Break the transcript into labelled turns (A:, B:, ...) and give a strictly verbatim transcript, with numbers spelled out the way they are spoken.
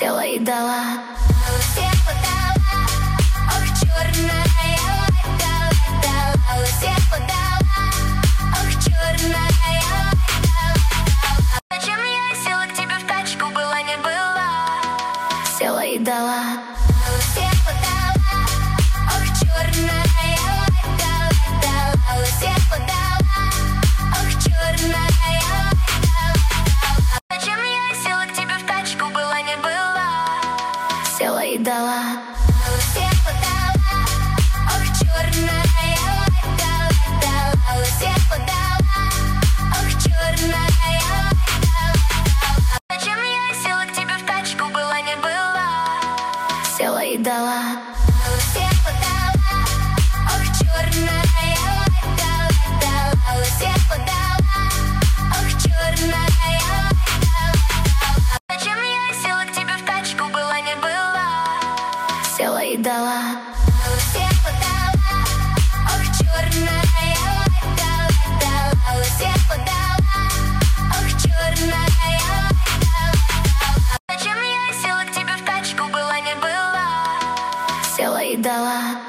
A: Села и дала. Села, дала. Ох, черная, дала, дала. Села, дала. Ох, черная, дала, дала. Зачем я села к тебе в тачку, была не была? Села и дала. Села, дала. Ох, черная, дала, дала. Села, дала. Ох, черная, дала, дала. Зачем я села к тебе в тачку, была не была? Села и дала. Села, дала. Ох, черная, дала, дала. Села, дала. Ох, черная, дала, дала. Зачем я села к тебе в тачку, была не была? Села и дала. Села, дала. Ох, черная, дала, дала. Села, дала. Ох, черная, дала, дала. Зачем я села к тебе в тачку, была не была? Села и дала. Села, дала. Ох, черная, дала, дала. Села, дала. Ох, черная, дала, дала. Зачем я села к тебе в тачку, была не была? Села и дала.